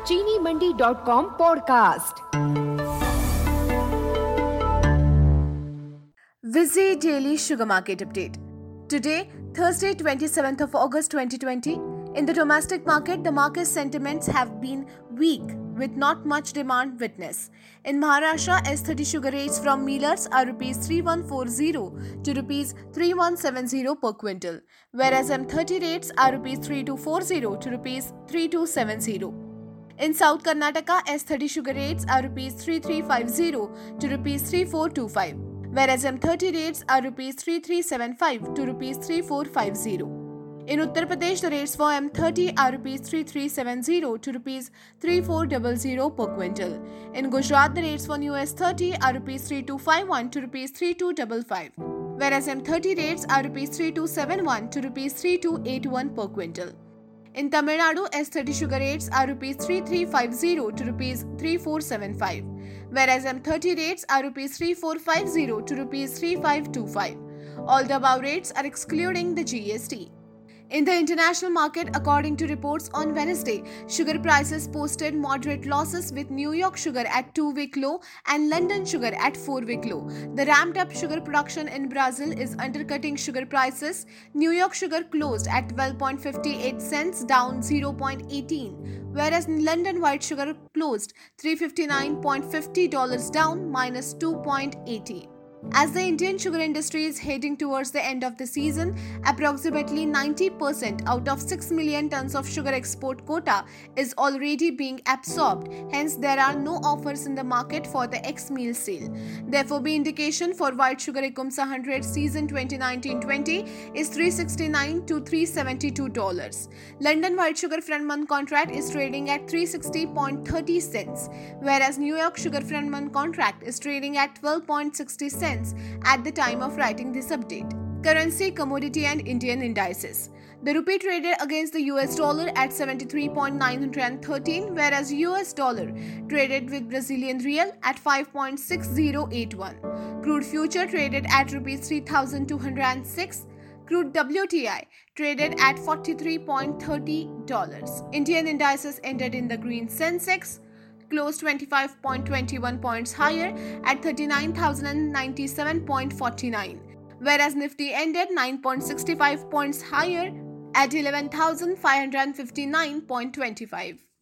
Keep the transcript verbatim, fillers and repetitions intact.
चीनी Mandi dot com podcast. Visi Daily Sugar Market Update. Today, Thursday, twenty-seventh of August twenty twenty, in the domestic market, the market sentiments have been weak with not much demand witnessed. In Maharashtra, S thirty sugar rates from millers are rupees three one four zero to rupees three one seven zero per quintal, whereas M thirty rates are rupees three two four zero to rupees three two seven zero. In South Karnataka, S thirty sugar rates are rupees three three five zero to rupees three four two five, whereas M thirty rates are rupees three three seven five to rupees three four five zero. In Uttar Pradesh, the rates for M thirty are rupees three three seven zero to rupees three four zero zero per quintal. In Gujarat, the rates for new S thirty are rupees three two five one to rupees three two five five, whereas M thirty rates are rupees three two seven one to rupees three two eight one per quintal. In Tamil Nadu, S thirty sugar rates are rupees three three five zero to rupees three four seven five, whereas M thirty rates are rupees three four five zero to rupees three five two five. All the above rates are excluding the G S T. In the international market, according to reports on Wednesday, sugar prices posted moderate losses with New York sugar at two-week low and London sugar at four-week low. The ramped-up sugar production in Brazil is undercutting sugar prices. New York sugar closed at twelve point five eight cents, down zero point one eight, whereas London white sugar closed three hundred fifty-nine point five zero dollars, down minus two point eight zero. As the Indian sugar industry is heading towards the end of the season, approximately ninety percent out of six million tons of sugar export quota is already being absorbed. Hence, there are no offers in the market for the ex-meal sale. Therefore, the indication for white sugar Ecumsa one hundred season twenty nineteen twenty is three hundred sixty-nine to three hundred seventy-two dollars. London white sugar front month contract is trading at three hundred sixty point three zero cents, whereas New York sugar front month contract is trading at twelve point six zero cents at the time of writing this update. Currency, commodity and Indian indices. The rupee traded against the U S dollar at seventy-three point nine one three, whereas U S dollar traded with Brazilian real at five point six zero eight one. Crude future traded at rupees three thousand two hundred six. Crude W T I traded at forty-three point three zero dollars. Indian indices ended in the green. Sensex closed twenty-five point two one points higher at thirty-nine thousand ninety-seven point four nine, whereas Nifty ended nine point six five points higher at eleven thousand five hundred fifty-nine point two five.